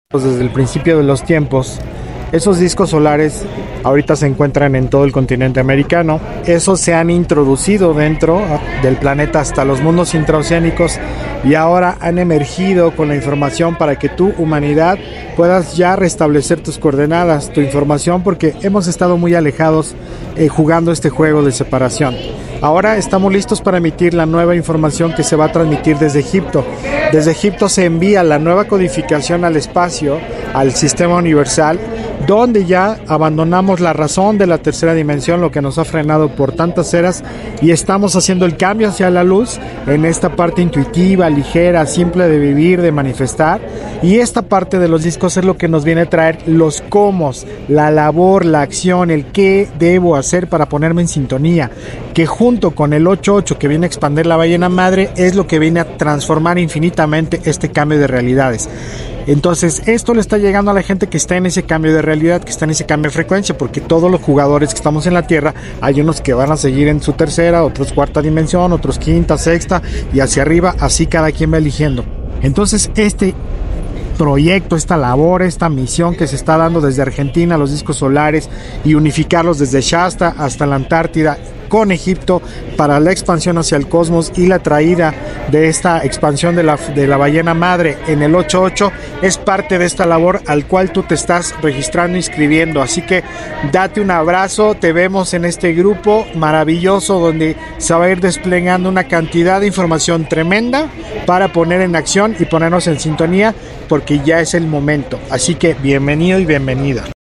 Desde el principio de los tiempos. Esos discos solares ahorita se encuentran en todo el continente americano. Esos se han introducido dentro del planeta hasta los mundos intraoceánicos y ahora han emergido con la información para que tú, humanidad, puedas ya restablecer tus coordenadas, tu información, porque hemos estado muy alejados jugando este juego de separación. Ahora estamos listos para emitir la nueva información que se va a transmitir desde Egipto. Desde Egipto se envía la nueva codificación al espacio, al sistema universal, donde ya abandonamos la razón de la tercera dimensión, lo que nos ha frenado por tantas eras, y estamos haciendo el cambio hacia la luz en esta parte intuitiva, ligera, simple de vivir, de manifestar. Y esta parte de los discos es lo que nos viene a traer los cómo, la labor, la acción, el qué debo hacer para ponerme en sintonía, que junto con el 8-8 que viene a expandir la ballena madre es lo que viene a transformar infinitamente este cambio de realidades. Entonces esto le está llegando a la gente que está en ese cambio de realidad, que está en ese cambio de frecuencia, porque todos los jugadores que estamos en la Tierra, hay unos que van a seguir en su tercera, otros cuarta dimensión, otros quinta, sexta y hacia arriba, así cada quien va eligiendo. Entonces este proyecto, esta labor, esta misión que se está dando desde Argentina, los discos solares, y unificarlos desde Shasta hasta la Antártida con Egipto para la expansión hacia el cosmos y la traída de esta expansión de la ballena madre en el 8-8 es parte de esta labor al cual tú te estás registrando, inscribiendo. Así que date un abrazo, te vemos en este grupo maravilloso donde se va a ir desplegando una cantidad de información tremenda para poner en acción y ponernos en sintonía, porque ya es el momento. Así que bienvenido y bienvenida.